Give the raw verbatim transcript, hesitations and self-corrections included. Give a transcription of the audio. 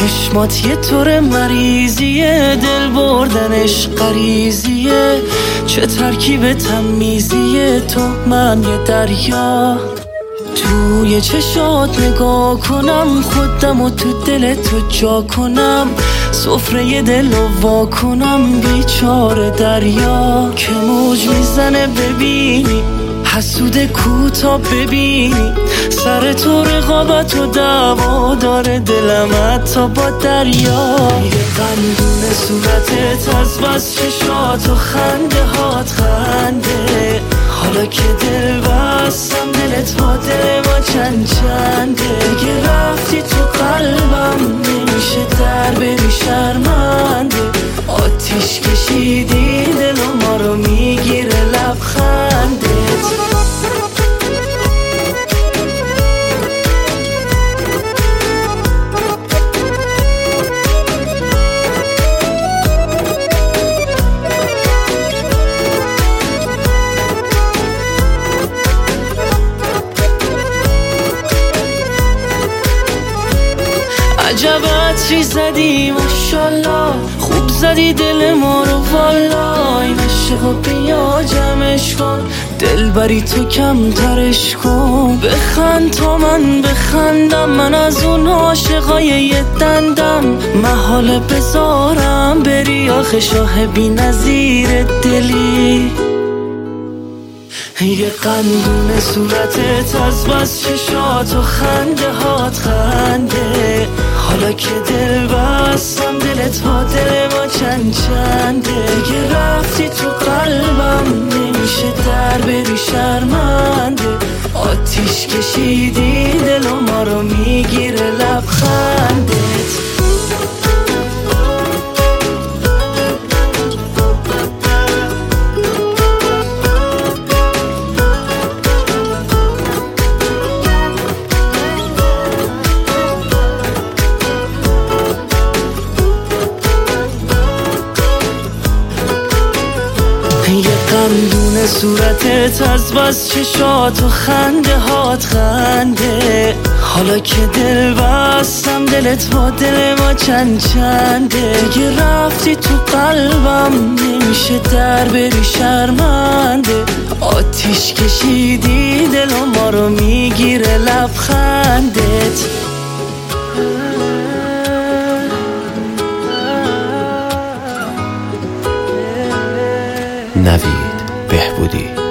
چشمات یه طور مریضیه، دل بردنش غریزیه، چه ترکیب تمیزیه، تو من یه دریا. توی چشات نگاه کنم، خودم و تو دل تو جا کنم، سفره دل رو وا کنم، بیچاره دریا. که موج میزنه ببینی، حسود کوتا ببینی، سر تو رقابت و دعوا داره دلم حتی با دریا. یه قندون صورتت از بس چشات و خنده هات خنده، حالا که دل بستم دلت با دل ما چند چنده. دیگه رفتی تو قلبم نمیشه در بری شرمنده، آتیش کشیدی دل و ما رو میگیره لبخندت. عجب عطری زدی ماشالله، خوب زدی دل ما رو والا. این عشقو بیا جمعش کن، دل بری تو کم ترش کن. بخند تا من بخندم، من از اون عاشقای یه دندم. محاله بذارم بری آخه شاه بی نظیر دلی. یه قندون صورتت از بس چشات و خنده هات خنده، حالا که دل بستم دلت با دل ما چند چنده. دیگه رفتی تو قلبم نمیشه در بری شرمنده، آتیش کشیدی دل و ما رو میگیره لبخندت. یه قندون صورتت از بس چشات و خنده هات خنده، حالا که دل بستم دلت با دل ما چند چنده. دیگه رفتی تو قلبم نمیشه در بری شرمنده، آتیش کشیدی دل و ما رو میگیره لبخندت. نوید بهبودی.